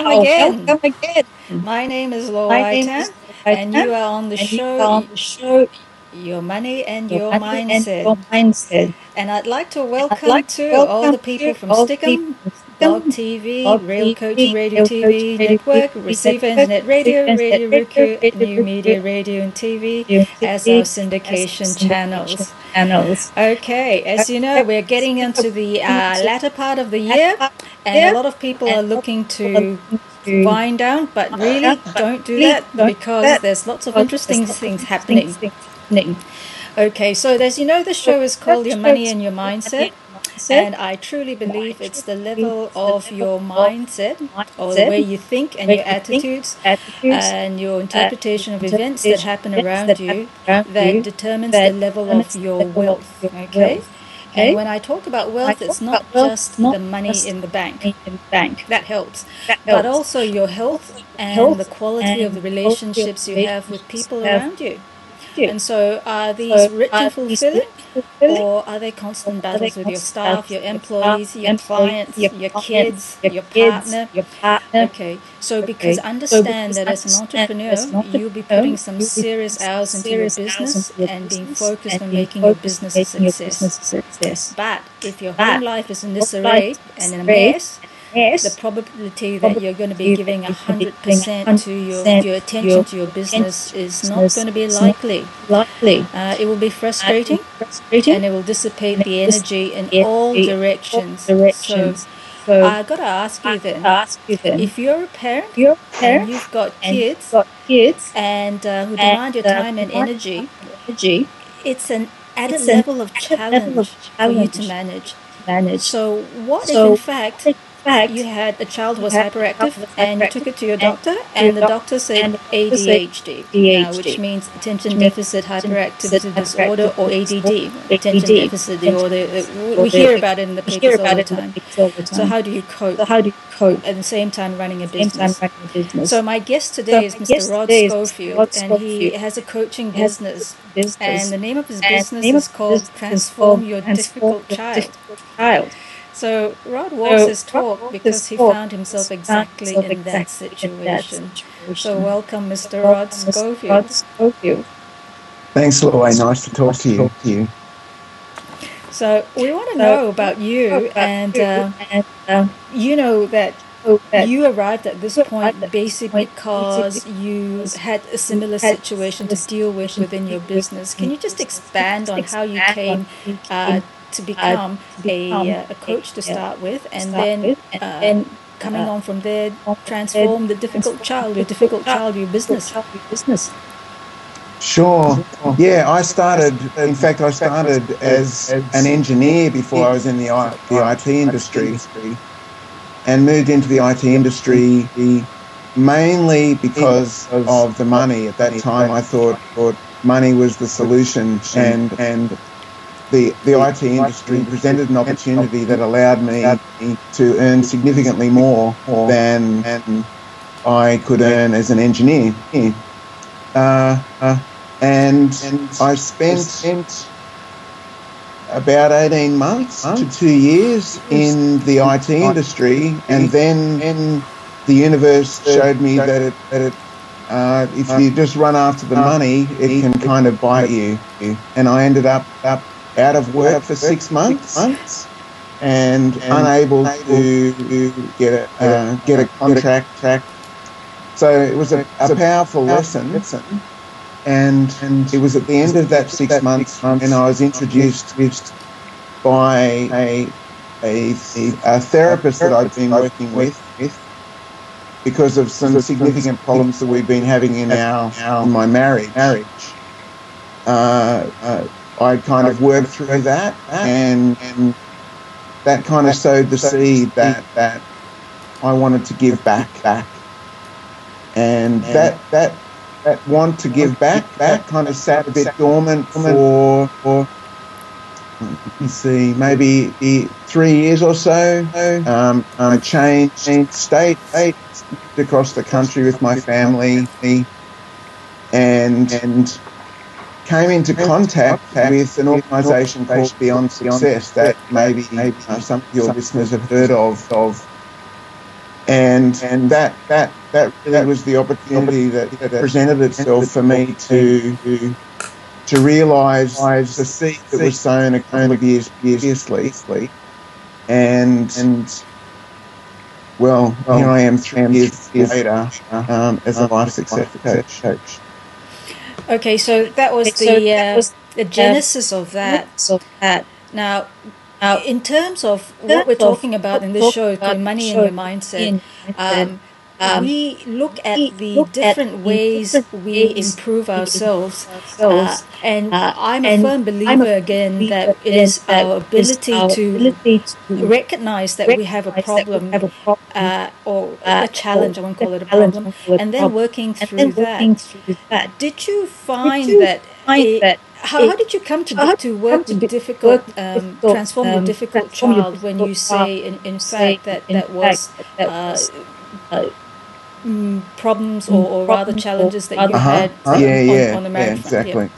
welcome again. Welcome again. My name is Lo My name Aitan, is and you Aitan, are on the and you show are on the show Your Money and Your Your Money and Mindset. Your Mindset. And I'd like to And I'd welcome like to to all the welcome people to from all the Stickum, people from Blog Stickum, TV, Blog Real Coaching TV, Radio Real Coaching TV Radio Network, TV Receiver Network, Internet Receive Radio, Internet Radio Radio, Ruku, Radio New Media Ruku, Radio and TV Radio as our TV, as syndication syndication channels. channels. Okay, as you know, we're getting into the latter part of the year, and a lot of people are looking to wind down, but really don't do that because there's lots of interesting things happening. Okay, so as you know, the show is called Your Money and Your Mindset, and I truly believe it's the level of your mindset or the way you think and your attitudes and your interpretation of events that happen around you that determines the level of your wealth. Okay? And when I talk about wealth, it's not just the money in the bank. That helps. But also your health and the quality of the relationships you have with people around you. And so are these rich and fulfilling, or are they constant battles with your staff, your employees, your clients, your kids, your partner? Okay, so because understand that as an entrepreneur, you'll be putting some serious hours into your business and being focused on making your business a success. But if your home life is in disarray and in a mess, the probability that you're going to be giving 100% to your attention to your business is not going to be likely. It will be frustrating, and it will dissipate the energy in all directions. So I got to ask you then, if you're a parent and you've got kids and who demand your time and energy, it's an added level of challenge for you to manage. So what if in fact you had a child who was hyperactive and you took it to your doctor and the doctor said ADHD, which means attention deficit hyperactivity disorder, or ADD, attention deficit disorder. We hear about it in the papers all the time. So how do you cope at the same time running a business? So my guest today is Mr. Rod Schofield, and he has a coaching business, and the name of his business is called Transform Your Difficult Child. So Rod walks his talk because he found himself exactly in that situation. So welcome, Mr. Rod Schofield. Thanks, Louie. Nice to talk to you. So we want to know about you, and you know that you arrived at this point basically because you had a similar situation to deal with within your business. Can you just expand on how you came to become a coach to start with, and then coming on from there, transform your difficult child, your business? Sure. Yeah, I started as an engineer before I was in the IT industry, and moved into the IT industry mainly because of the money. At that time, I thought money was the solution, and the IT industry presented an opportunity that allowed me to earn significantly more than I could earn as an engineer. And I spent about 18 months to 2 years in the IT industry, and then the universe showed me that if you just run after the money, it can kind of bite you. And I ended up out of work for 6 months and unable to get a contract. So it was a powerful lesson. And it was at the end of that 6 months, and I was introduced by a therapist that I'd been working with because of some significant problems that we've been having in my marriage. I kind of worked through that, and that kind of sowed the seed that I wanted to give back. And that want to give back kind of sat a bit dormant for let's see, maybe 3 years or so. I changed state across the country with my family, and came into contact with an organisation called Beyond Success that maybe some of your listeners have heard of. and that really was the opportunity that presented itself for me to realise the seed that was sown a couple of years previously, and well, here I am 3 years later as a life success coach. Okay, so that was the genesis of that. Now, in terms of what we're talking about in this show, called Money in Your Mindset, we look at the different ways we improve ourselves, and I'm a firm believer again that it is our ability to recognize that we have a problem or a challenge, I won't call it a problem, and then working through that. Did you find that how did you come to work with difficult, transform your difficult child when you say, in fact, that was problems or rather challenges that you had on the marriage front? Exactly.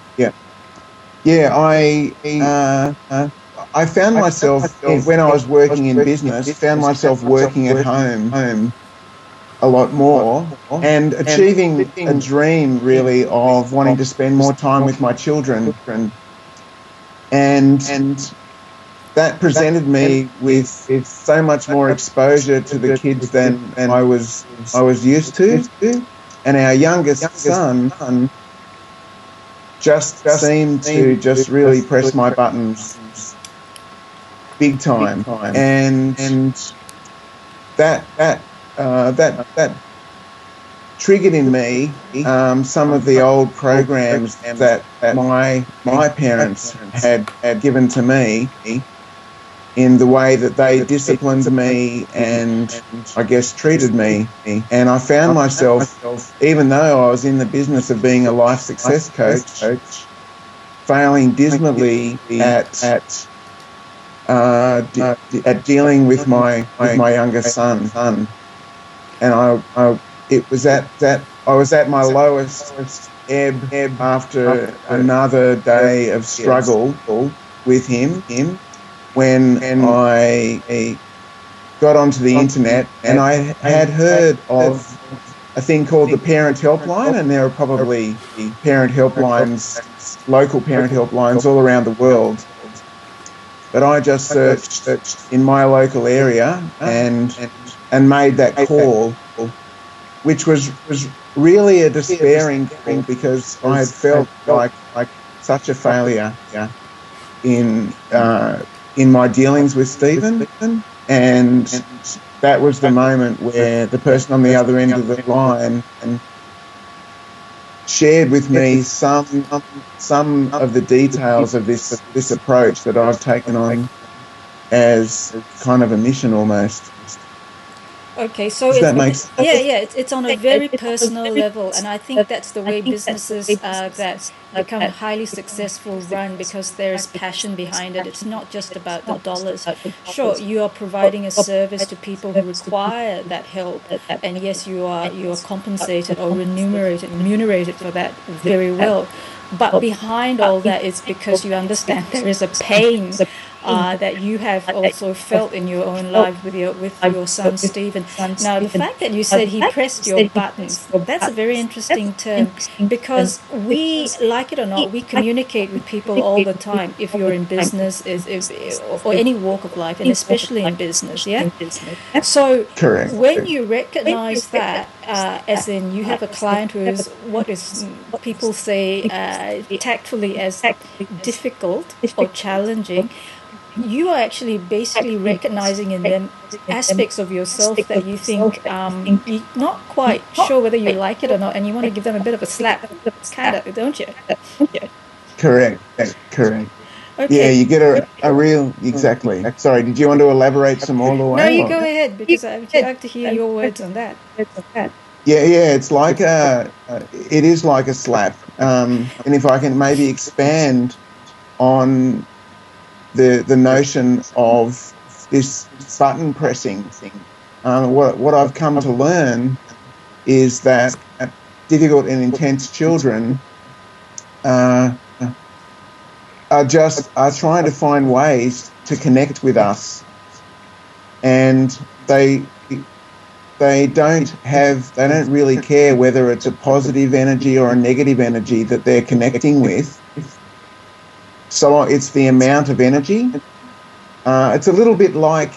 I found myself, when I was working in business, found myself working at home a lot more and achieving a dream, really, of wanting to spend more time with my children. And that presented me with so much more exposure to the kids than I was used to. And our youngest son just seemed to just really press my buttons big time. And that triggered in me some of the old programs that my parents had given to me in the way that they disciplined me and I guess treated me. And I found myself, even though I was in the business of being a life success coach, failing dismally at dealing with my younger son. And it was that I was at my lowest ebb after another day of struggle with him when I got onto the internet, and I had heard of a thing called the Parent Helpline, and there are probably parent helplines, local parent helplines all around the world. But I just searched in my local area and made that call, which was really a despairing call because I had felt like such a failure in my dealings with Stephen, and that was the moment where the person on the other end of the line shared with me some of the details of this approach that I've taken on as kind of a mission almost. Okay, so it's on a very personal level, and I think that's the way businesses that become highly successful run, because there's passion behind it. It's not just about the dollars. Sure, you are providing a service to people who require that help, and yes, you are compensated or remunerated for that very well. But behind all that is because you understand there is a pain that you have also felt in your own life with your son Stephen. Now, the fact that you said he pressed your buttons, that's a very interesting term, because we, like it or not, we communicate with people all the time. If you're in business, or any walk of life, and especially in business, So correct. When you recognize that, as in you have a client who is what is people say tactfully as difficult or challenging, you are actually basically recognizing in them aspects of yourself that you think you're not quite sure whether you like it or not, and you want to give them a bit of a slap, kind of, don't you? Correct. Okay. Yeah, you get a real, exactly. Sorry, did you want to elaborate some more, Louane? No, you go ahead, because I'd like to hear your words on that. Yeah, it's like it is like a slap. And if I can maybe expand on the notion of this button pressing thing, what I've come to learn is that difficult and intense children are trying to find ways to connect with us, and they they don't really care whether it's a positive energy or a negative energy that they're connecting with. So it's the amount of energy. It's a little bit like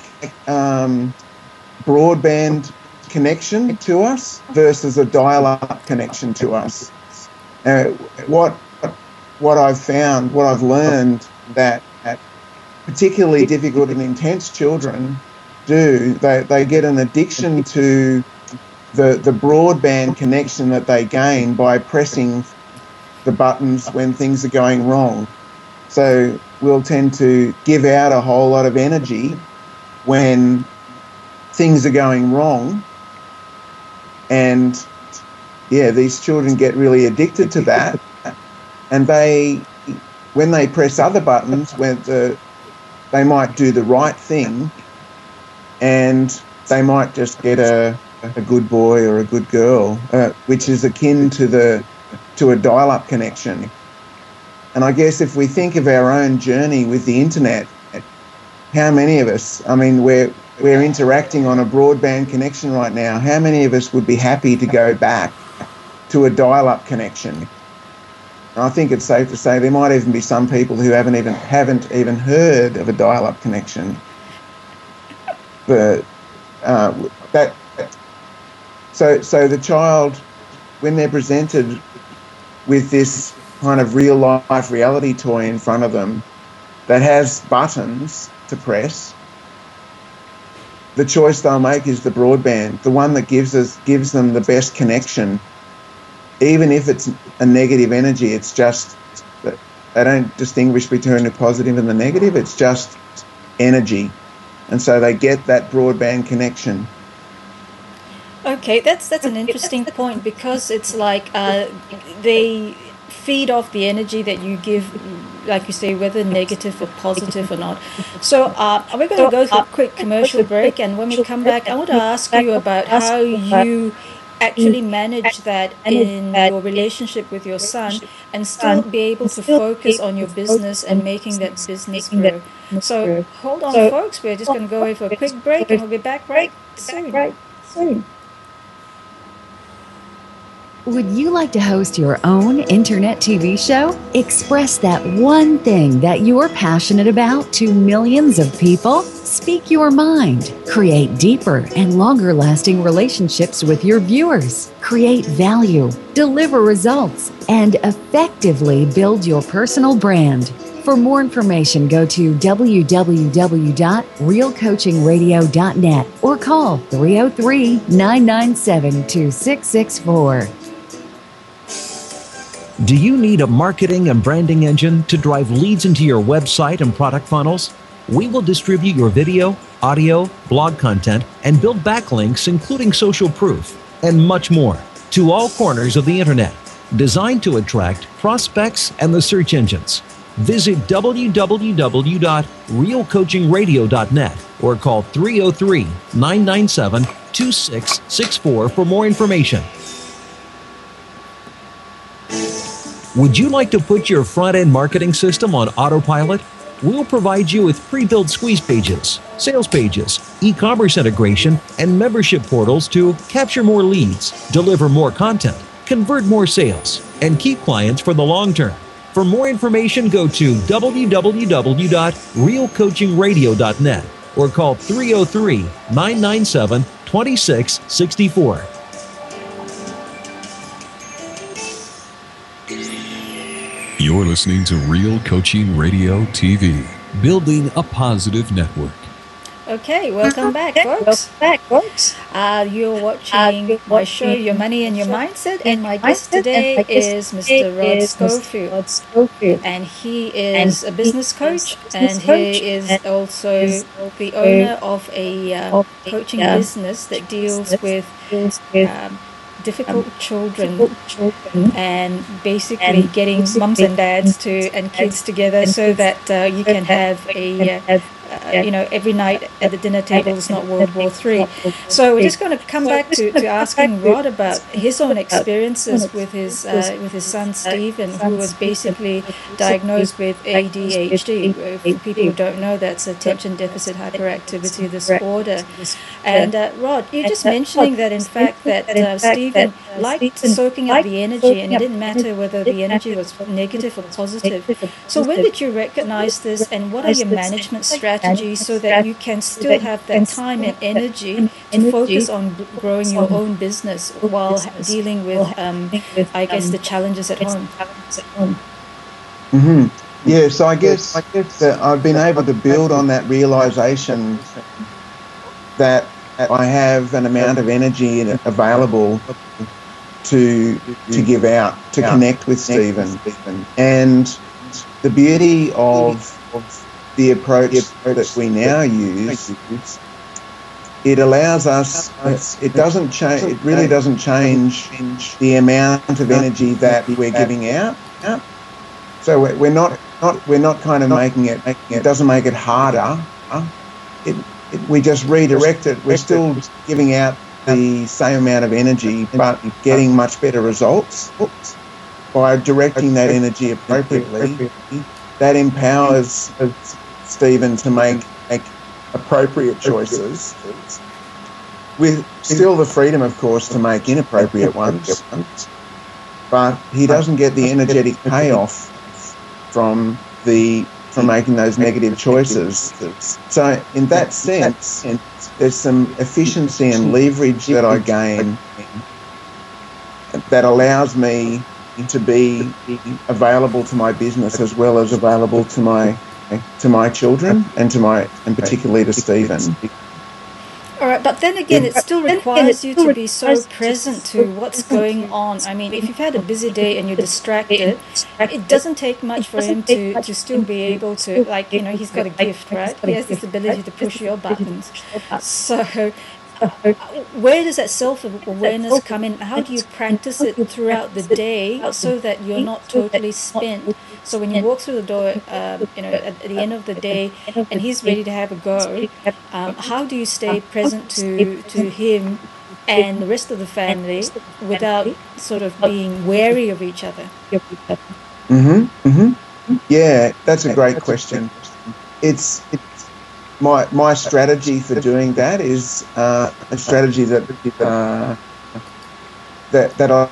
broadband connection to us versus a dial-up connection to us. What I've found, what I've learned, that particularly difficult and intense children do, they get an addiction to the broadband connection that they gain by pressing the buttons when things are going wrong. So we'll tend to give out a whole lot of energy when things are going wrong. And yeah, these children get really addicted to that. And when they press other buttons, they might do the right thing, and they might just get a good boy or a good girl, which is akin to a dial-up connection. And I guess if we think of our own journey with the internet, how many of us, I mean, we're interacting on a broadband connection right now. How many of us would be happy to go back to a dial-up connection? And I think it's safe to say there might even be some people who haven't even heard of a dial-up connection. But so the child, when they're presented with this kind of real-life reality toy in front of them that has buttons to press, the choice they'll make is the broadband, the one that gives them the best connection. Even if it's a negative energy, it's just that they don't distinguish between the positive and the negative. It's just energy. And so they get that broadband connection. Okay, that's an interesting point, because it's like they feed off the energy that you give, like you say, whether negative or positive or not. So we're going to go through a quick commercial break, and when we come back, I want to ask you about how you actually manage that in your relationship with your son and still be able to focus on your business and making that business grow. So hold on, folks. We're just going to go away for a quick break, and we'll be back right soon. Would you like to host your own internet TV show? Express that one thing that you're passionate about to millions of people? Speak your mind. Create deeper and longer-lasting relationships with your viewers. Create value, deliver results, and effectively build your personal brand. For more information, go to www.realcoachingradio.net or call 303-997-2664. Do you need a marketing and branding engine to drive leads into your website and product funnels? We will distribute your video, audio, blog content, and build backlinks, including social proof, and much more, to all corners of the internet, designed to attract prospects and the search engines. Visit www.realcoachingradio.net or call 303-997-2664 for more information. Would you like to put your front-end marketing system on autopilot? We'll provide you with pre-built squeeze pages, sales pages, e-commerce integration, and membership portals to capture more leads, deliver more content, convert more sales, and keep clients for the long term. For more information, go to www.realcoachingradio.net or call 303-997-2664. You're listening to Real Coaching Radio TV, building a positive network. Okay, welcome back, folks. You're watching my show, Your Money and Your Mindset, and my guest today is Mr. Rod Schofield. And he is a business coach, and he is also the owner of a coaching business that deals with difficult children and basically getting mums and dads and kids together so that you can have every night at the dinner table is not World War III. So we're just going to come back to asking Rod about his own experiences with his son Stephen, who was basically diagnosed with ADHD. For people who don't know, that's attention deficit hyperactivity disorder. And Rod, you're just mentioning that in fact that Stephen liked soaking up the energy, and it didn't matter whether the energy was negative or positive. So when did you recognize this, and what are your management strategies so that you can still have that time and energy to focus on growing your own business while dealing with, I guess, the challenges at home? Mm-hmm. Yeah, so I guess that I've been able to build on that realization that I have an amount of energy available to give out, to connect with Stephen. And the beauty of the approach that we now use, it allows us, it really doesn't change the amount of energy that we're giving out. So we're not kind of making it doesn't make it harder. We just redirect it. We're still giving out the same amount of energy, but getting much better results by directing that energy appropriately. That empowers Stephen to make appropriate choices, with still the freedom, of course, to make inappropriate ones. But he doesn't get the energetic payoff from making those negative choices. So in that sense, there's some efficiency and leverage that I gain that allows me to be available to my business as well as available to my children and particularly to Stephen. All right, but then again, it still requires you to be so present to what's going on. I mean, if you've had a busy day and you're distracted, it doesn't take much for him to still be able to, he's got a gift, right? He has this ability to push your buttons. So where does that self-awareness come in? How do you practice it throughout the day so that you're not totally spent? So when you walk through the door, at the end of the day, and he's ready to have a go, how do you stay present to him and the rest of the family without sort of being wary of each other? Yeah, that's a great question. It's my strategy for doing that is a strategy that I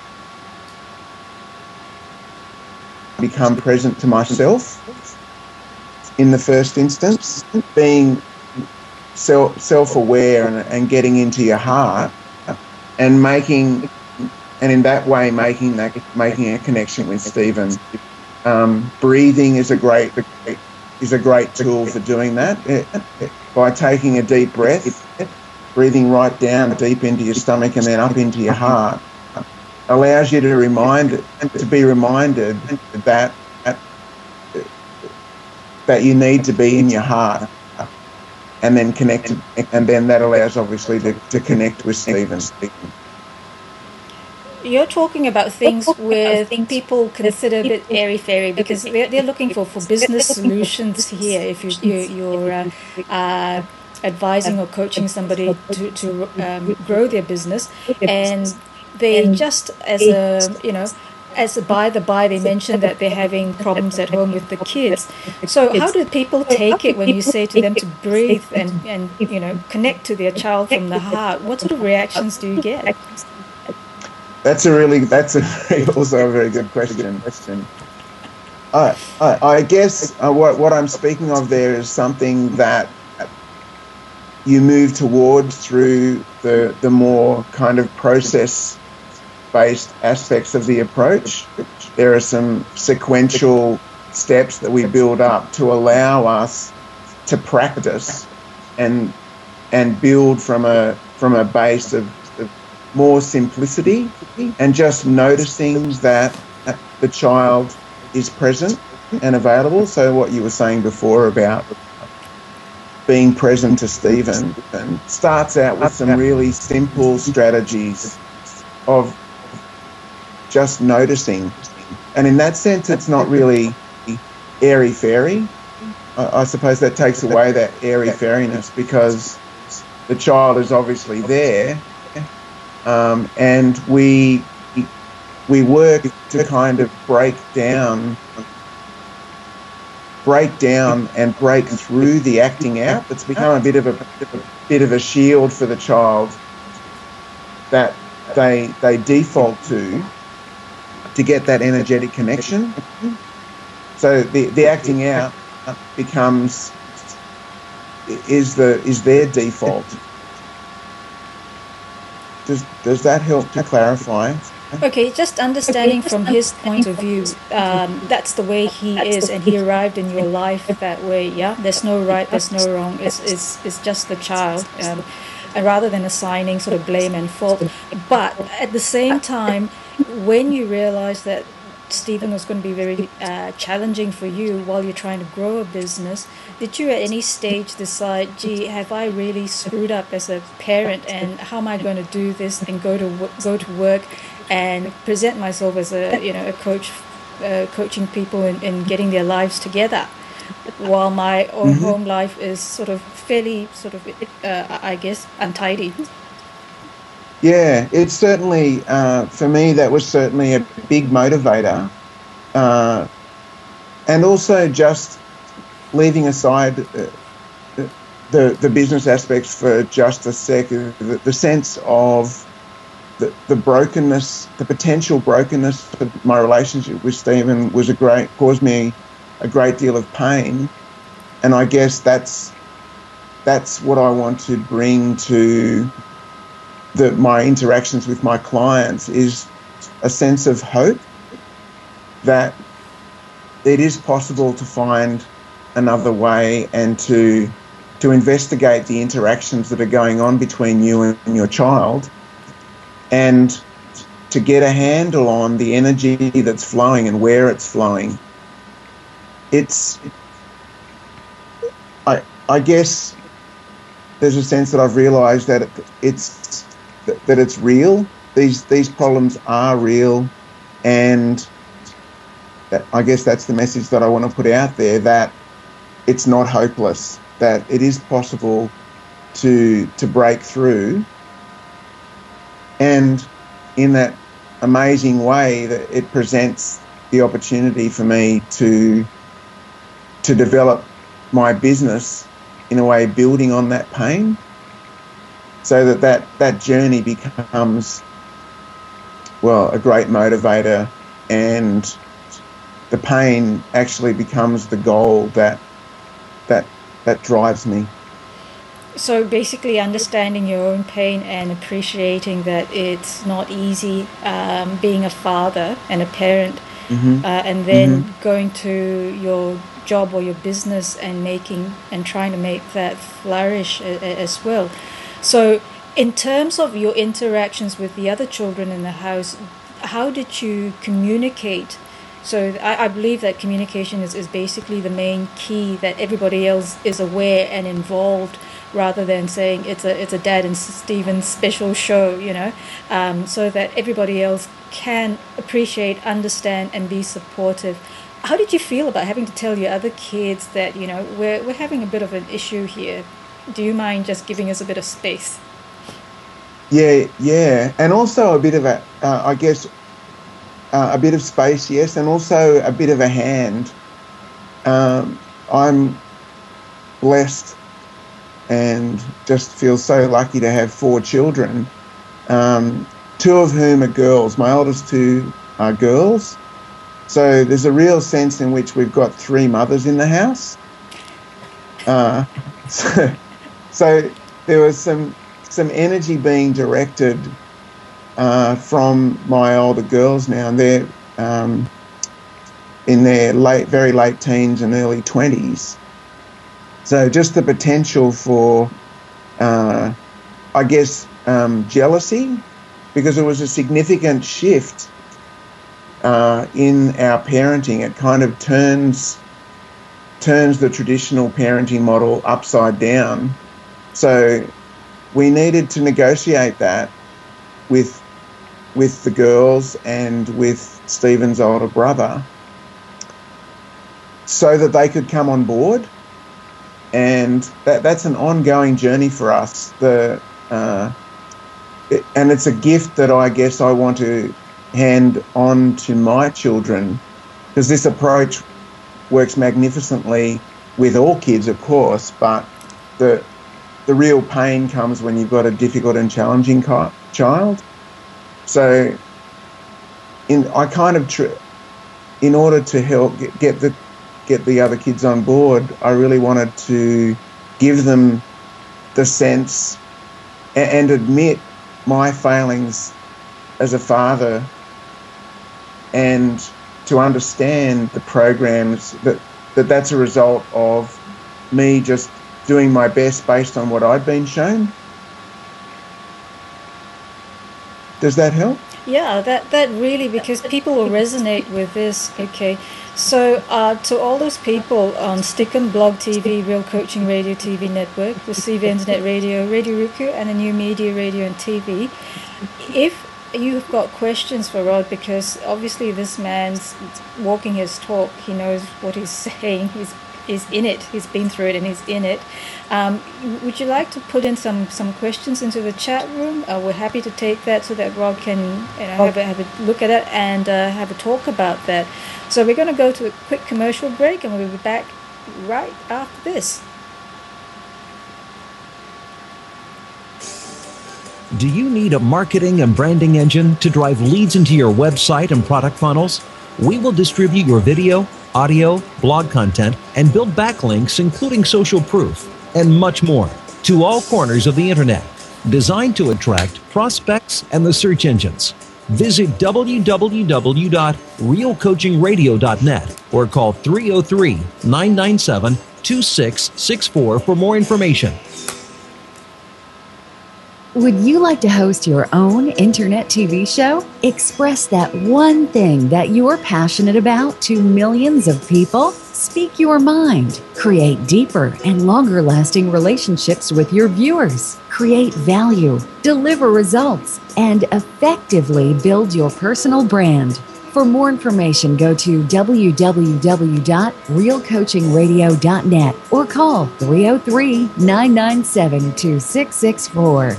become present to myself in the first instance, being self-aware and getting into your heart and in that way making a connection with Stephen. Breathing is a great tool for doing that. By taking a deep breath, breathing right down deep into your stomach and then up into your heart, allows you to be reminded that you need to be in your heart and then connect, and then that allows obviously to connect with Stephen. You're talking about things where people consider a bit airy-fairy because they're looking for business solutions here. If you're advising or coaching somebody to grow their business, and they just as a by the by, they mentioned that they're having problems at home with the kids. So how do people take it when you say to them to breathe and connect to their child from the heart? What sort of reactions do you get? That's also a very good question. I guess what I'm speaking of there is something that you move towards through the more kind of process-based aspects of the approach. There are some sequential steps that we build up to allow us to practice and build from a base of more simplicity and just noticing that the child is present and available. So what you were saying before about being present to Stephen starts out with some really simple strategies of just noticing. And in that sense, it's not really airy-fairy. I suppose that takes away that airy-fairiness, because the child is obviously there, and we work to kind of break down and break through the acting out. It's become a bit of a shield for the child that they default to get that energetic connection. So the acting out is their default. Does that help to clarify? Okay, just understanding from his point of view, that's the way he is, and he arrived in your life that way. Yeah, there's no right, there's no wrong. It's just the child, and rather than assigning sort of blame and fault. But at the same time, when you realize that Stephen was going to be very challenging for you while you're trying to grow a business, did you at any stage decide, gee, have I really screwed up as a parent, and how am I going to do this and go to work and present myself as a coach, coaching people in getting their lives together, while my own home life is sort of fairly I guess untidy. Yeah, it's certainly, for me, that was certainly a big motivator. And also just leaving aside the business aspects for just a sec, the sense of the brokenness, the potential brokenness of my relationship with Stephen caused me a great deal of pain. And I guess that's what I want to bring to my interactions with my clients, is a sense of hope that it is possible to find another way, and to investigate the interactions that are going on between you and your child, and to get a handle on the energy that's flowing and where it's flowing. I guess there's a sense that I've realised that it's real. These problems are real, and I guess that's the message that I want to put out there, that it's not hopeless, that it is possible to break through, and in that amazing way that it presents the opportunity for me to develop my business in a way building on that pain, so that journey becomes, well, a great motivator, and the pain actually becomes the goal that drives me. So basically understanding your own pain and appreciating that it's not easy being a father and a parent, and then going to your job or your business and trying to make that flourish as well. So in terms of your interactions with the other children in the house, how did you communicate? So I believe that communication is basically the main key, that everybody else is aware and involved, rather than saying it's a Dad and Stephen special show, so that everybody else can appreciate, understand, and be supportive. How did you feel about having to tell your other kids that, we're having a bit of an issue here? Do you mind just giving us a bit of space? Yeah, and also a bit of a bit of space, yes, and also a bit of a hand. I'm blessed and just feel so lucky to have 4 children, 2 of whom are girls. My oldest 2 are girls. So there's a real sense in which we've got 3 mothers in the house. So there was some energy being directed from my older girls now, and they're in their very late teens and early 20s. So just the potential for, jealousy, because it was a significant shift in our parenting. It kind of turns the traditional parenting model upside down. So we needed to negotiate that with the girls and with Stephen's older brother, so that they could come on board and that's an ongoing journey for us. And it's a gift that I guess I want to hand on to my children, because this approach works magnificently with all kids, of course, but the real pain comes when you've got a difficult and challenging child. So in order to help get the other kids on board, I really wanted to give them the sense and admit my failings as a father, and to understand the programs that's a result of me just doing my best based on what I'd been shown. Does that help? Yeah, that really, because people will resonate with this. Okay, so to all those people on Stick'em, Blog TV, Real Coaching Radio TV Network, Receive Internet Radio, Radio Roku, and the New Media Radio and TV, if you've got questions for Rod, because obviously this man's walking his talk, he knows what he's saying, he's in it, he's been through it and he's in it. Would you like to put in some questions into the chat room? We're happy to take that so that Rod can have a look at it and have a talk about that. So we're going to go to a quick commercial break, and we'll be back right after this. Do you need a marketing and branding engine to drive leads into your website and product funnels? We will distribute your video, audio, blog content, and build backlinks, including social proof, and much more, to all corners of the internet, designed to attract prospects and the search engines. Visit www.realcoachingradio.net or call 303-997-2664 for more information. Would you like to host your own internet TV show? Express that one thing that you're passionate about to millions of people. Speak your mind. Create deeper and longer-lasting relationships with your viewers. Create value, deliver results, and effectively build your personal brand. For more information, go to www.realcoachingradio.net or call 303-997-2664.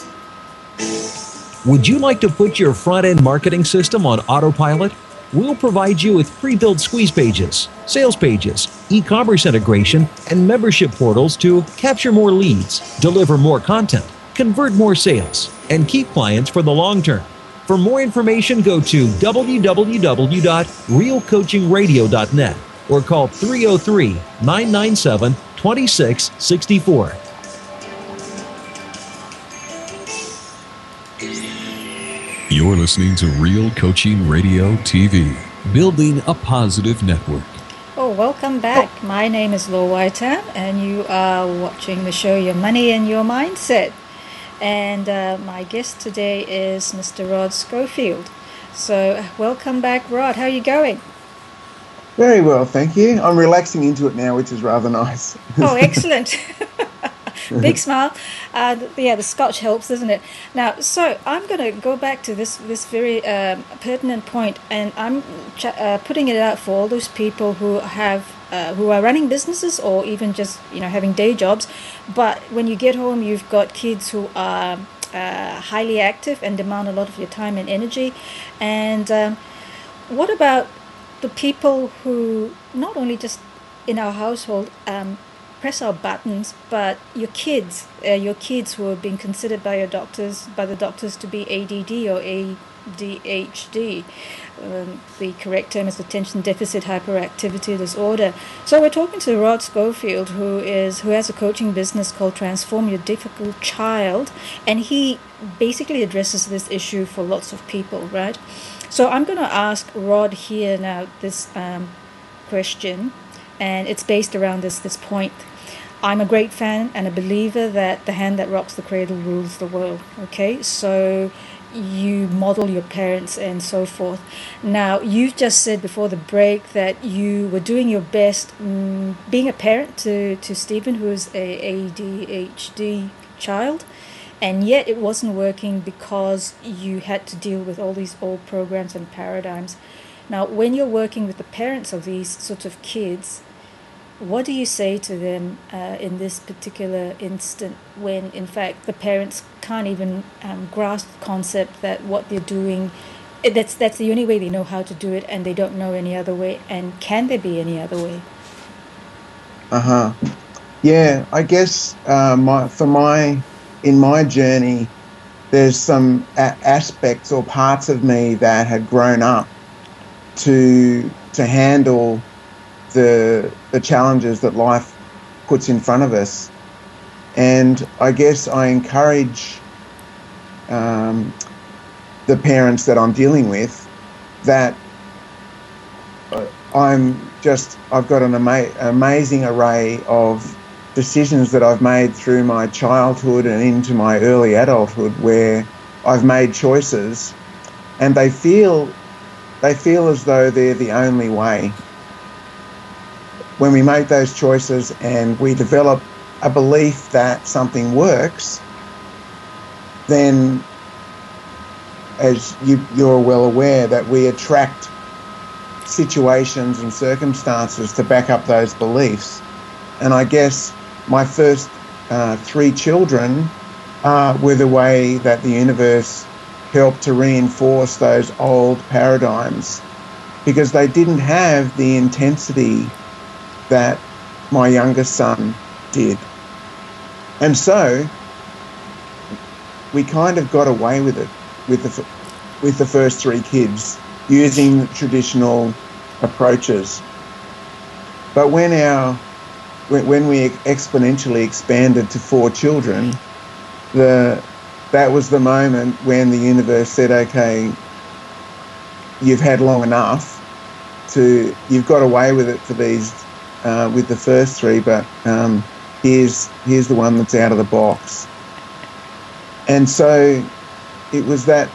Would you like to put your front-end marketing system on autopilot? We'll provide you with pre-built squeeze pages, sales pages, e-commerce integration, and membership portals to capture more leads, deliver more content, convert more sales, and keep clients for the long term. For more information, go to www.realcoachingradio.net or call 303-997-2664. You're listening to Real Coaching Radio TV, building a positive network. Oh, welcome back. My name is Lo Waitam, and you are watching the show Your Money and Your Mindset. And my guest today is Mr. Rod Schofield. So welcome back, Rod. How are you going? Very well, thank you. I'm relaxing into it now, which is rather nice. Oh, excellent. Big smile. The Scotch helps, doesn't it? Now, so I'm going to go back to this very pertinent point, and I'm putting it out for all those people who are running businesses or even just having day jobs. But when you get home, you've got kids who are highly active and demand a lot of your time and energy. And what about the people who not only just in our household press our buttons, but your kids who are being considered by the doctors to be ADD or ADHD. The correct term is attention deficit hyperactivity disorder. So we're talking to Rod Schofield, who has a coaching business called Transform Your Difficult Child, and he basically addresses this issue for lots of people, right? So I'm going to ask Rod here now this question, and it's based around this point. I'm a great fan and a believer that the hand that rocks the cradle rules the world. Okay, so you model your parents and so forth. Now, you've just said before the break that you were doing your best being a parent to Stephen, who is a ADHD child, and yet it wasn't working because you had to deal with all these old programs and paradigms. Now, when you're working with the parents of these sorts of kids, what do you say to them in this particular instant when, in fact, the parents can't even grasp the concept that what they're doing, that's the only way they know how to do it, and they don't know any other way? And can there be any other way? Yeah, I guess in my journey, there's some aspects or parts of me that had grown up to handle the challenges that life puts in front of us. And I guess I encourage the parents that I'm dealing with that I've got an amazing array of decisions that I've made through my childhood and into my early adulthood where I've made choices and they feel as though they're the only way. When we make those choices and we develop a belief that something works, then, as you're well aware, that we attract situations and circumstances to back up those beliefs. And I guess my first 3 children were the way that the universe helped to reinforce those old paradigms, because they didn't have the intensity that my youngest son did. And so we kind of got away with it with the first 3 kids using traditional approaches. But when we exponentially expanded to 4 children, that was the moment when the universe said, okay, you've had long enough you've got away with it for these, with the first 3, but here's the one that's out of the box. And so it was that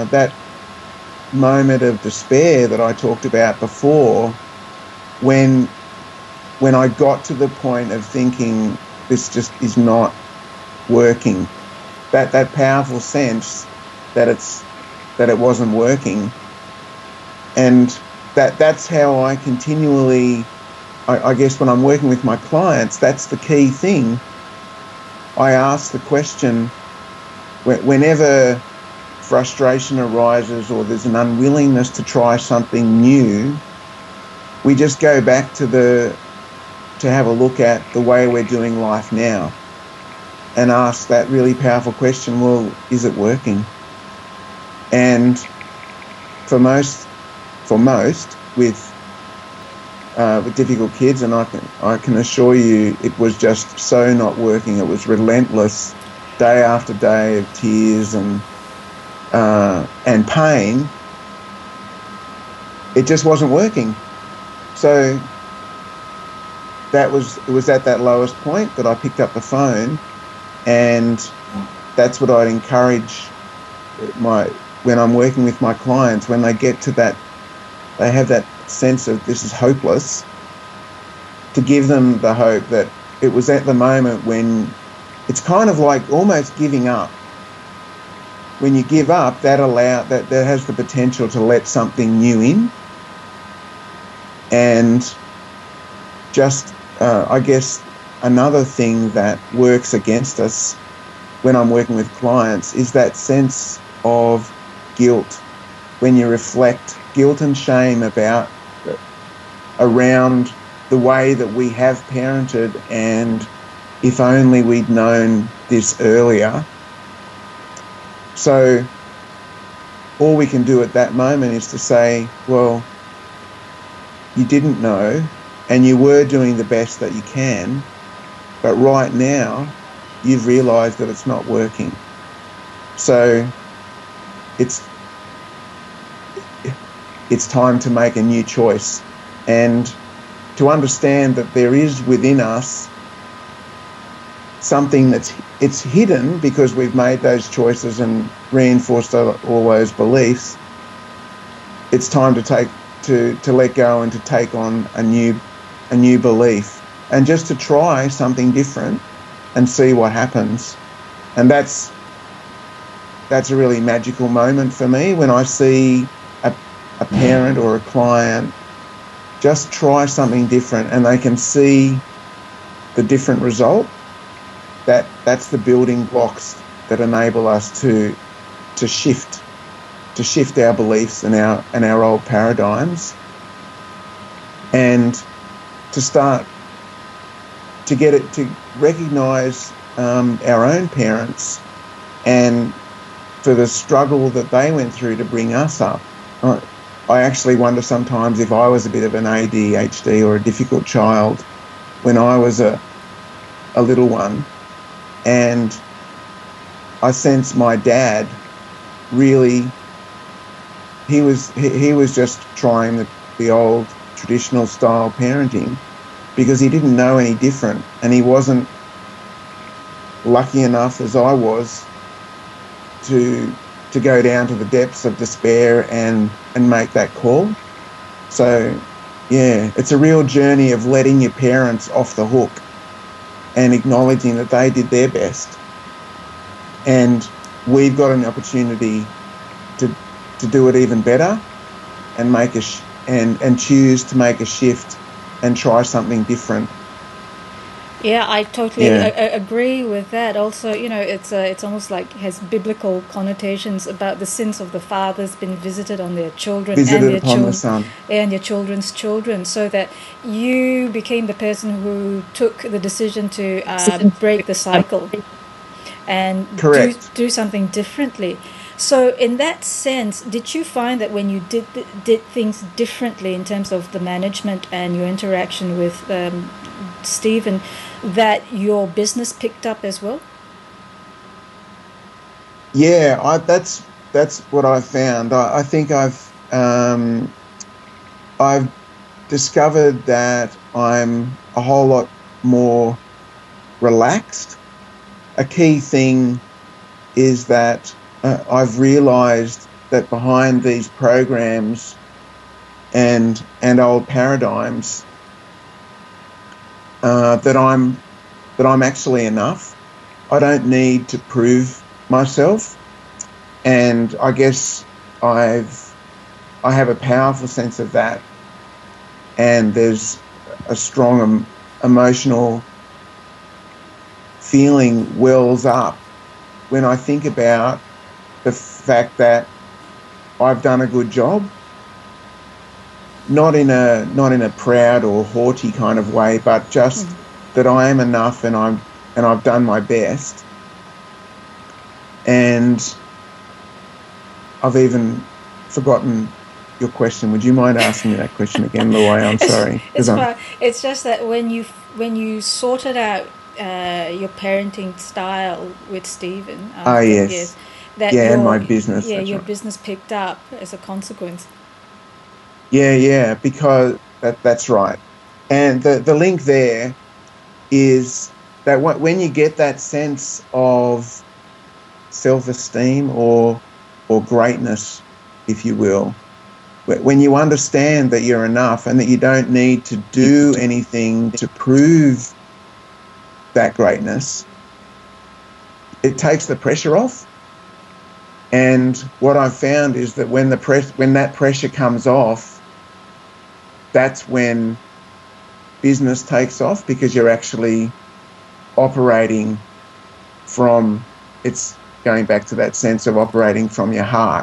moment of despair that I talked about before, when I got to the point of thinking this just is not working, that powerful sense that it wasn't working. And that's how I continually, I guess when I'm working with my clients, that's the key thing. I ask the question, whenever frustration arises or there's an unwillingness to try something new, we just go back to have a look at the way we're doing life now and ask that really powerful question, well, is it working? And for most with difficult kids, and I can assure you it was just so not working. It was relentless, day after day of tears and pain. It just wasn't working. So it was at that lowest point that I picked up the phone, and that's what I'd encourage when I'm working with my clients, when they get to that, they have that sense of this is hopeless, to give them the hope that it was at the moment when it's kind of like almost giving up. When you give up, that has the potential to let something new in. And just, I guess, another thing that works against us when I'm working with clients is that sense of guilt. When you reflect, guilt and shame around the way that we have parented, and if only we'd known this earlier. So all we can do at that moment is to say, well, you didn't know and you were doing the best that you can, but right now you've realised that it's not working. So it's time to make a new choice, and to understand that there is within us something it's hidden because we've made those choices and reinforced all those beliefs. It's time to let go and to take on a new belief, and just to try something different and see what happens. And that's a really magical moment for me when I see a parent or a client just try something different and they can see the different result, that's the building blocks that enable us to shift our beliefs and our old paradigms, and to start to get it to recognise our own parents and for the struggle that they went through to bring us up. I actually wonder sometimes if I was a bit of an ADHD or a difficult child when I was a little one, and I sense my dad really, he was just trying the old traditional style parenting because he didn't know any different, and he wasn't lucky enough as I was to go down to the depths of despair and make that call. So yeah, it's a real journey of letting your parents off the hook and acknowledging that they did their best, and we've got an opportunity to do it even better and make and choose to make a shift and try something different. Yeah, I totally agree with that. Also, it's almost like it has biblical connotations about the sins of the fathers being visited on their children The son. and your children's children, so that you became the person who took the decision to break the cycle and do something differently. So in that sense, did you find that when you did things differently in terms of the management and your interaction with Stephen, that your business picked up as well? Yeah, that's what I found. I think I've discovered that I'm a whole lot more relaxed. A key thing is that I've realised that behind these programs and old paradigms, that I'm actually enough. I don't need to prove myself, and I guess I have a powerful sense of that, and there's a strong emotional feeling wells up when I think about the fact that I've done a good job, not in a proud or haughty kind of way, but just that I am enough and I've done my best. And I've even forgotten your question. Would you mind asking me that question again, Louay? I'm sorry. It's just that when you sorted out your parenting style with Stephen, yes. And my business. Yeah, your business picked up as a consequence. Yeah, because that's right. And the link there is that when you get that sense of self-esteem or greatness, if you will, when you understand that you're enough and that you don't need to do anything to prove that greatness, it takes the pressure off. And what I've found is that when that pressure comes off, that's when business takes off, because you're actually operating from, it's going back to that sense of operating from your heart.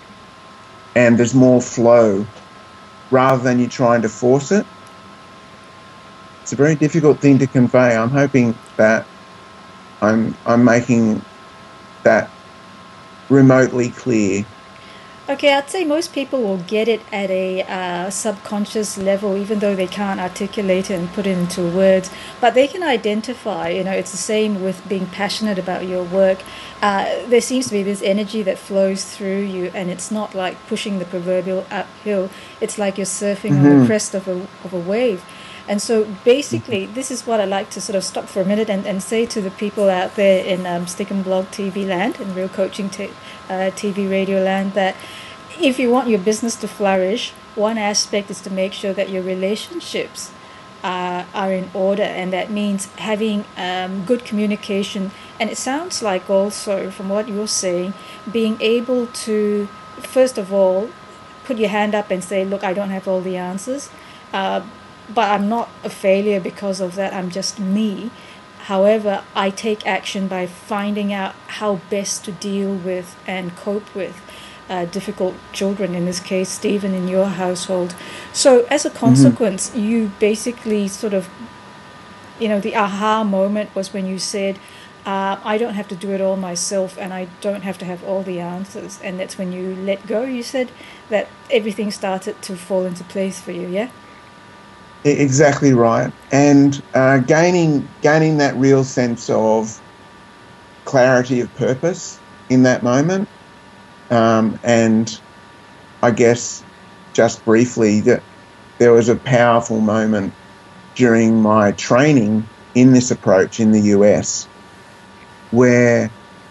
And there's more flow rather than you trying to force it. It's a very difficult thing to convey. I'm hoping that I'm making that remotely clear. Okay, I'd say most people will get it at a subconscious level, even though they can't articulate it and put it into words. But they can identify, it's the same with being passionate about your work. There seems to be this energy that flows through you, and it's not like pushing the proverbial uphill. It's like you're surfing on the crest of a wave. And so basically, this is what I like to sort of stop for a minute and say to the people out there in Stick and Blog TV land and Real Coaching TV radio land, that if you want your business to flourish, one aspect is to make sure that your relationships are in order, and that means having good communication. And it sounds like also, from what you're saying, being able to, first of all, put your hand up and say, look, I don't have all the answers. but I'm not a failure because of that. I'm just me. However, I take action by finding out how best to deal with and cope with difficult children, in this case, Stephen, in your household. So as a consequence, you basically sort of, the aha moment was when you said, I don't have to do it all myself, and I don't have to have all the answers. And that's when you let go, you said, that everything started to fall into place for you, yeah? Exactly right. And gaining that real sense of clarity of purpose in that moment. And I guess just briefly, that there was a powerful moment during my training in this approach in the US where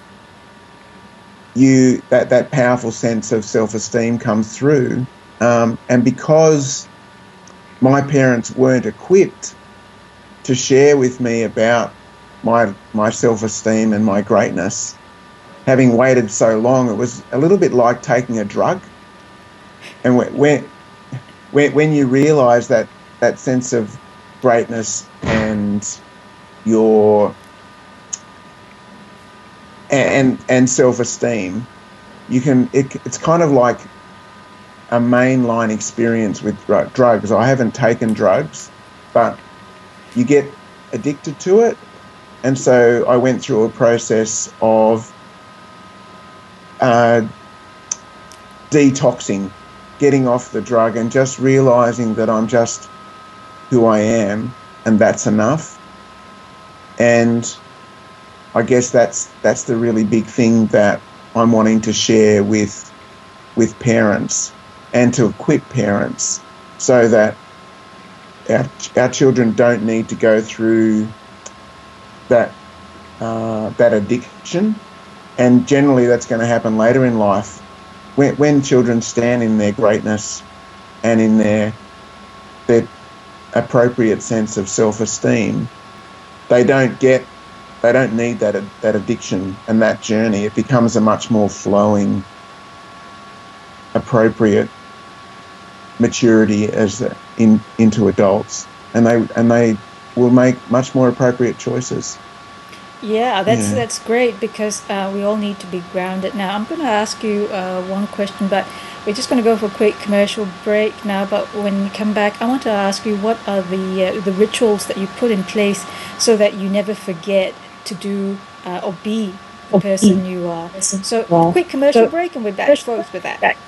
that powerful sense of self-esteem comes through. And because my parents weren't equipped to share with me about my self-esteem and my greatness, having waited so long, it was a little bit like taking a drug. And when you realise that sense of greatness and and self-esteem, it's kind of like a mainline experience with drugs. I haven't taken drugs, but you get addicted to it. And so I went through a process of detoxing, getting off the drug and just realising that I'm just who I am and that's enough. And I guess that's the really big thing that I'm wanting to share with parents and to equip parents so that our children don't need to go through that addiction. And generally that's going to happen later in life when children stand in their greatness and in their appropriate sense of self-esteem. They don't need that addiction and that journey. It becomes a much more flowing, appropriate maturity into adults, and they will make much more appropriate choices. Yeah, that's great, because we all need to be grounded. Now, I'm going to ask you one question, but we're just going to go for a quick commercial break now. But when you come back, I want to ask you, what are the rituals that you put in place so that you never forget to do or be the person you are? So, quick commercial break, and we're back, folks, with that.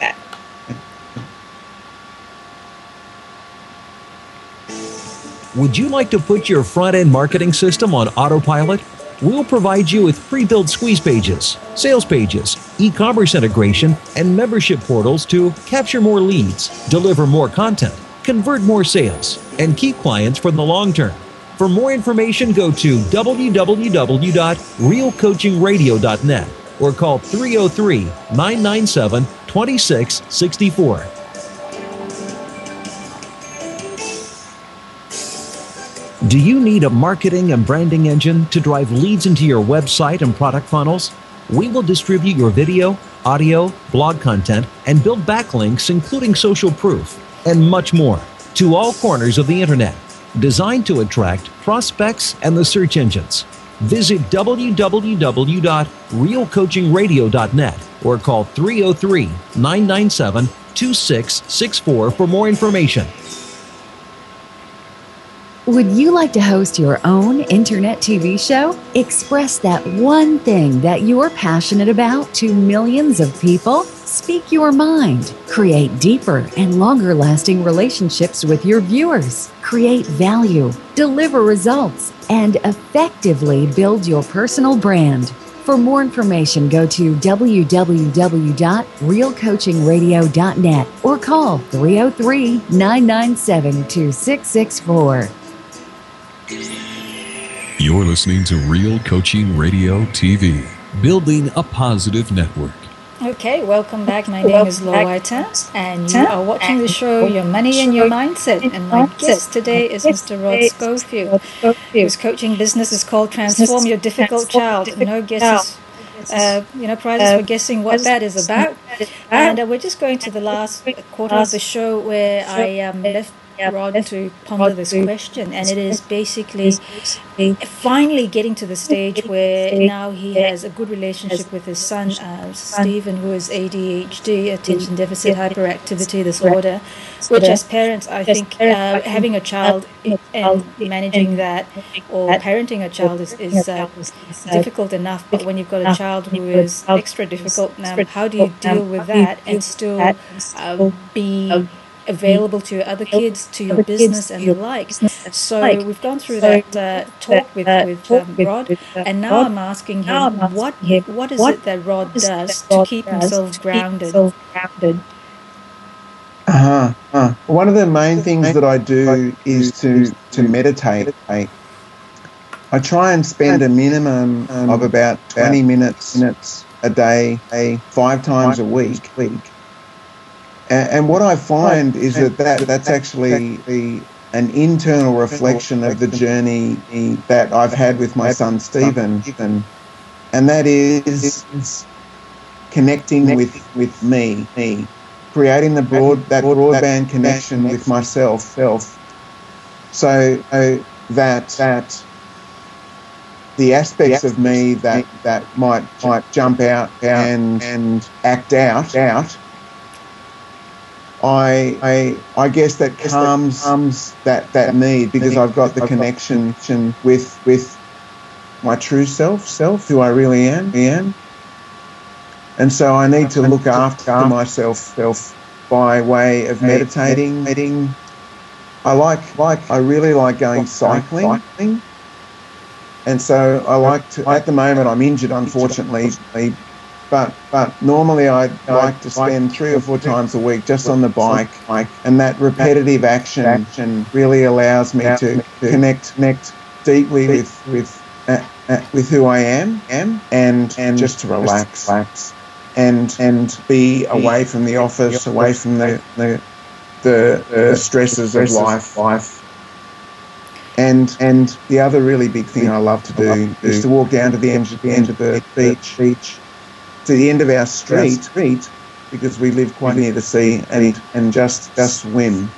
Would you like to put your front-end marketing system on autopilot? We'll provide you with pre-built squeeze pages, sales pages, e-commerce integration, and membership portals to capture more leads, deliver more content, convert more sales, and keep clients for the long term. For more information, go to www.realcoachingradio.net or call 303-997-2664. Do you need a marketing and branding engine to drive leads into your website and product funnels? We will distribute your video, audio, blog content, and build backlinks, including social proof, and much more, to all corners of the internet, designed to attract prospects and the search engines. Visit www.realcoachingradio.net or call 303-997-2664 for more information. Would you like to host your own internet TV show? Express that one thing that you're passionate about to millions of people. Speak your mind. Create deeper and longer-lasting relationships with your viewers. Create value, deliver results, and effectively build your personal brand. For more information, go to www.realcoachingradio.net or call 303-997-2664. You're listening to Real Coaching Radio TV, building a positive network. Okay, welcome back. My name is Laura Whitehead, and you are watching the show Your Money and Your Mindset. And my guest today is Mr. Rod Schofield, whose coaching business is called Transform Your Difficult Child. No guesses, prizes for guessing what that is about. And we're just going to the last quarter of the show where I left Rod to ponder this question, and it is basically finally getting to the stage where now he has a good relationship with his son, Stephen, who is ADHD, attention deficit hyperactivity disorder, which as parents, I think having a child and managing that or parenting a child is difficult enough, but when you've got a child who is extra difficult, how do you deal with that and still be available to your other kids, to your business and the like? So we've gone through that talk with Rod, and now I'm asking him, what is it that Rod does to keep himself grounded? One of the main things that I do is to meditate. I try and spend a minimum of about 20 minutes a day, 5 times a week. And what I find is that's actually an internal reflection of the journey that I've had with my son Stephen, and that is connecting with me, creating that broadband connection with myself, so that the aspects of me that might jump out and act out. I guess that calms that need, because I've got the connection with my true self, who I really am. And so I need to look after myself by way of meditating. I really like going cycling. And so I like to, at the moment I'm injured, unfortunately, but normally I'd like to spend 3 or 4 times a week just on the bike, and that repetitive action really allows me to connect deeply with who I am, and just to relax and be away from the office, away from the stresses of life. And the other really big thing I love to do is to walk down to the end of the beach, to the end of our street, because we live quite near the sea, and just swim.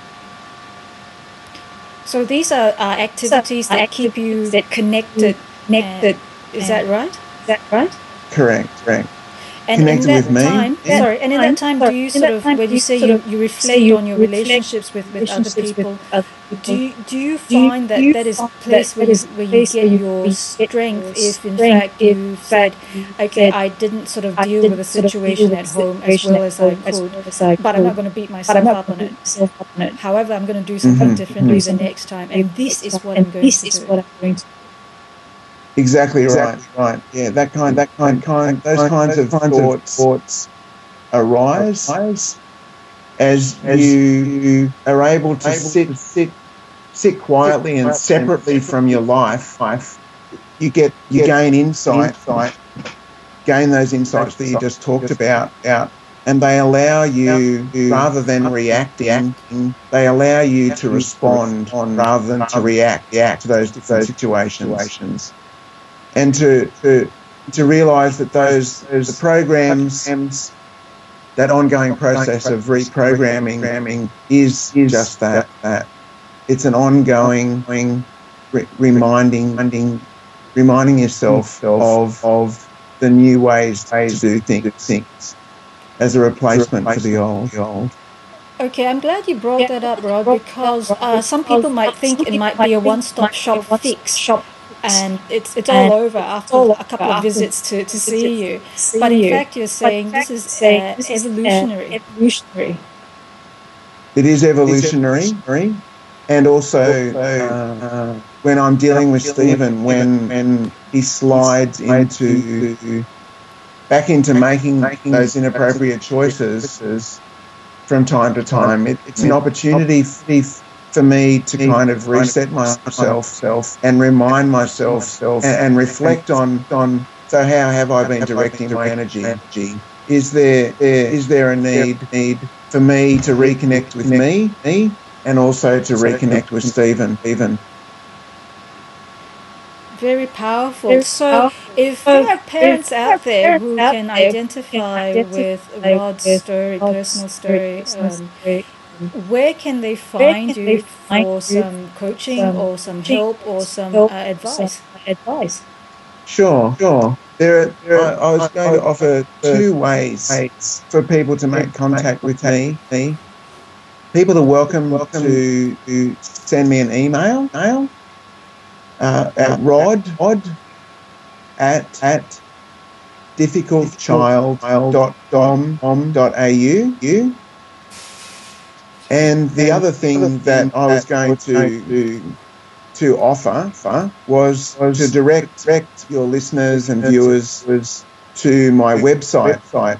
So these are activities that keep you connected. Is that right? Correct. And connected in that with me. time, in that time, do you sort of, when you say you reflect on your relationships with other people, do you find that is a place where you get your strength if in fact you said, okay, I didn't sort of deal with the situation at home as well as I could, but I'm not going to beat myself up on it. However, I'm going to do something differently the next time, and this is what I'm going to do. Exactly right. Yeah, those kinds of thoughts arise as you are able to sit quietly and separately from your life. You gain insight, gain those insights that you just talked about, and they allow you, rather than reacting, they allow you to respond rather than to react to those different situations. And to realise that the programs, that ongoing process of reprogramming is just that. It's an ongoing reminding yourself of the new ways to do things as a replacement for the old. Okay, I'm glad you brought that up, Rod, because some people might think it might be a one-stop shop fix. And it's all over after a couple of visits to see you. But in fact, you're saying this is evolutionary. It is evolutionary. And also, when I'm dealing with Stephen, when he slides back into making those inappropriate choices from time to time, it's an opportunity for me to kind of reset myself and remind myself and reflect on so how have I been directing my energy? Is there a need for me to reconnect with me and also to reconnect with Stephen? Very powerful. So if there are parents out there who can identify with Rod's story, personal story, where can they find you for some coaching or some help or some advice? Sure. I was going to offer two ways for people to make contact with me. People are welcome to send me an email at rod@difficultchild.com.au. And the other thing that I was going to offer was to direct your listeners and viewers to my website,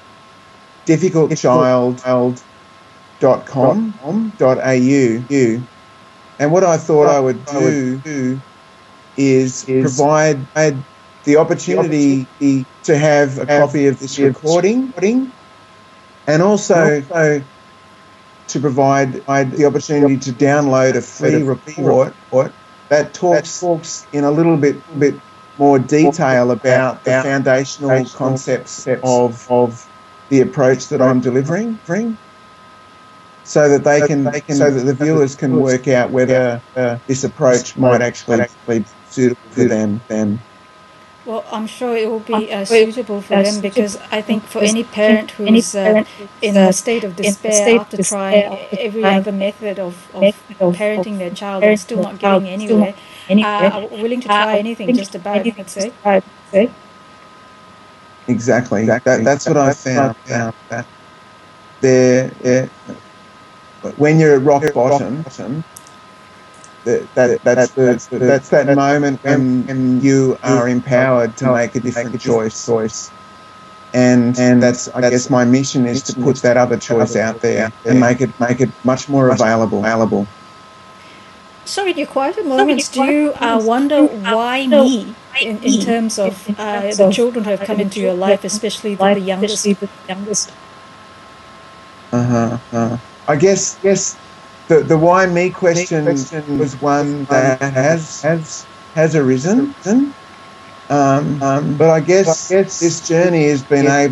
difficultchild.com.au. And what I thought I would do is provide the opportunity to have a copy of this recording, and also to provide the opportunity to download a free report that talks in a little bit more detail about the foundational concepts of the approach that I'm delivering, so that the viewers can work out whether this approach might actually be suitable for them. Well, I'm sure it will be suitable for them, because I think for any parent who's in a state of despair after trying every other method of parenting their child and still not getting anywhere, are willing to try anything, just about, let's say. Exactly. That's what I found. That when you're at rock bottom, that's that moment when you are empowered to make a different choice. And that's, I guess, my mission is to put that other choice out there and make it much more available. So in your quieter moments, do you wonder why me, in terms of the children who have come into your life, especially the youngest? I guess the why me question was one that has arisen. But I guess this journey has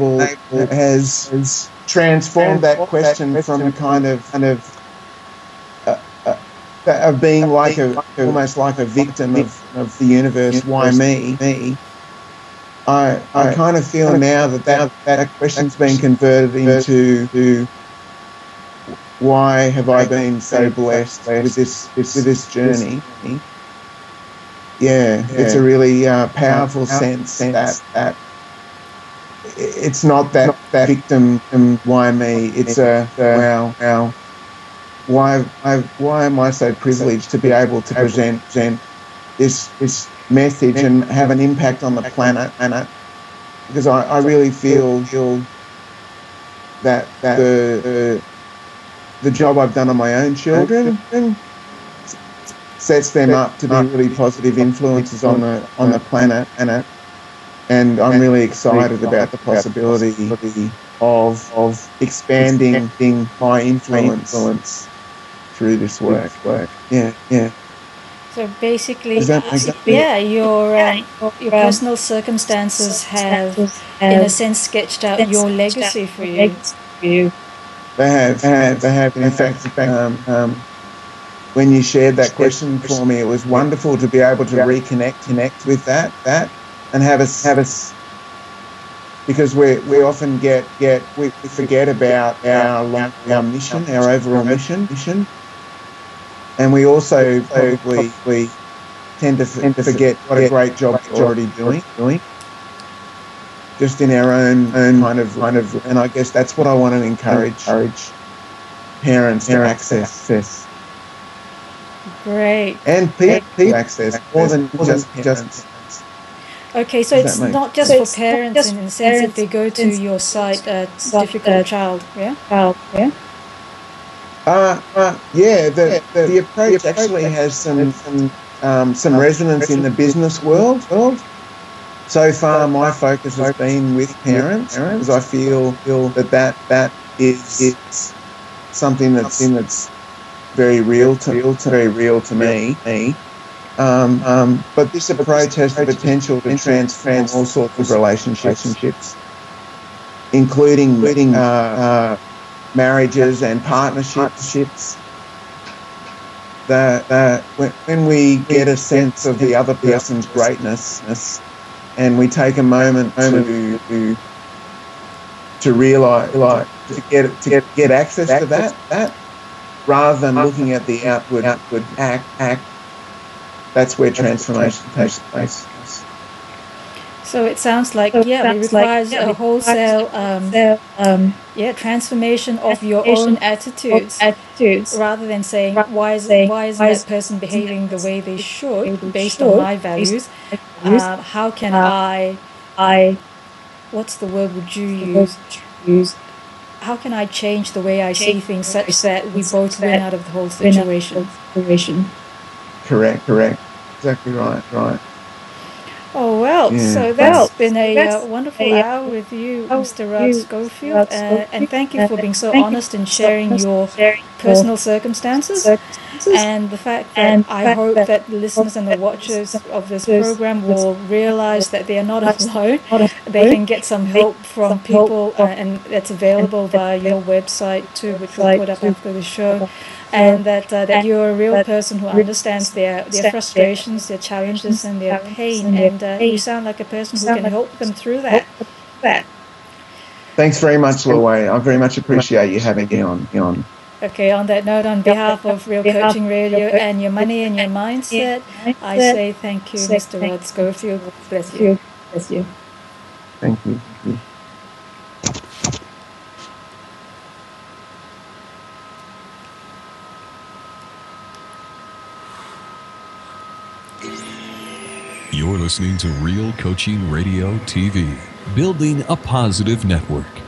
transformed that question from a kind of being almost like a victim of the universe. Why me? I kind of feel now that question's been converted into why have I been so blessed with this journey? Yeah, it's a really powerful sense that it's not that victim why me. It's wow. Why am I so privileged to be able to present this message and have an impact on the planet? Because I really feel that the job I've done on my own children sets them up to be really positive influences on the planet, and I'm really excited about the possibility of expanding my influence through this work. Yeah. So basically, your personal circumstances have, in a sense, sketched out your legacy for you. They have. In fact, when you shared that question for me, it was wonderful to be able to reconnect with that, and have us, because we often we forget about our mission, our overall mission, and we also probably tend to forget what a great job we're already doing. Just in our own kind of, and I guess that's what I want to encourage parents to access. Great. And people access more than just parents. Okay, so it's not just for parents in the sense that they go to your site, Difficult Child, yeah? The approach actually has some resonance in the business world. So far, my focus has been with parents, because I feel that is something that's very real to me. But this approach has the potential to transform all sorts of relationships, including marriages and partnerships. That when we get a sense of the other person's greatness, and we take a moment to realise, to get access to that, rather than looking at the outward act, that's where transformation takes place. So it sounds like, it requires a wholesale transformation of your own attitudes, rather than saying, why is that person behaving the way they should based on my values? How can I, what's the word would you use? How can I change the way I see things such that we both win out of the whole situation? Correct. Exactly right. Oh, well, so that's been a wonderful hour with you, Mr. Rod Schofield, and thank you for being so honest and sharing your personal circumstances, and the fact that I hope that the listeners and the watchers of this program will realize that they are not alone. They can get some help from people, and that's available via your website too, which we'll put up after the show. And that you're a real person who understands their frustrations, their challenges, and their pain, and you sound like a person who can help them through that. Thanks very much, Loay. I very much appreciate you having me on. Okay, on that note, on behalf of Real Coaching Radio and Your Money and Your Mindset, I say thank you, Mr. Rod Schofield. Bless you. Thank you. You're listening to Real Coaching Radio TV, building a positive network.